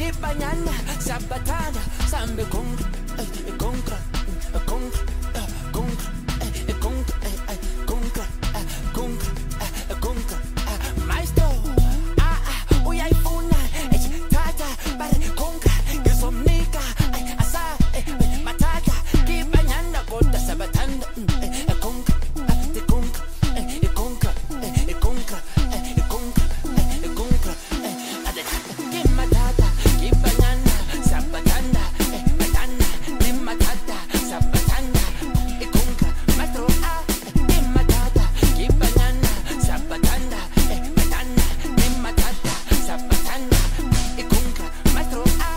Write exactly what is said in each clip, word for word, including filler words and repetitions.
Kibanyana, Sabatana, Sambe Congra, Congra, Congra, Congra, Congra, Congra, Congra, Congra, Maestro, ah, ah, Uyaifuna, Tata, Bare Congra, Gizomnika, Asa, Matata, Kibanyana, Gota Sabatanda, Congra, the Congra, Congra, Congra, Congra, Congra, Kimatata, Kibanyana, Sabatanda, Matana, Kimatata, Sabatanda, Congra, Matro, ah, Kimatata, Kibanyana, Sabatanda, Matana, Kimatata, Sabatanda, Congra, Matro, ah,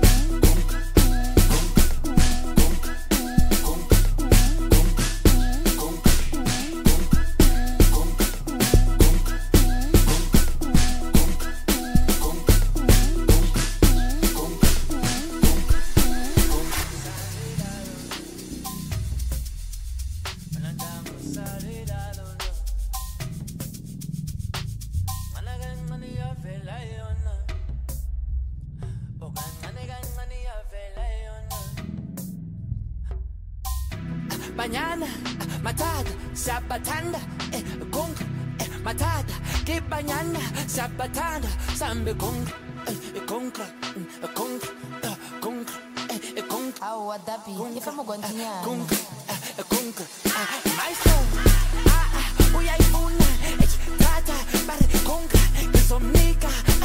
Banyana, Matata, Sabatanda, eh, Congra, eh, Matata, Kibanyana, Sabatanda, Sambe Congra, eh, Congra, eh, Congra, eh, Congra, eh, Congra. Au wadapi, ifa mugwantinya. Congra, eh, Congra, ah, Maestro, ah, ah, Uyaifuna, eh, Tata, Bare Congra, Gizomnika,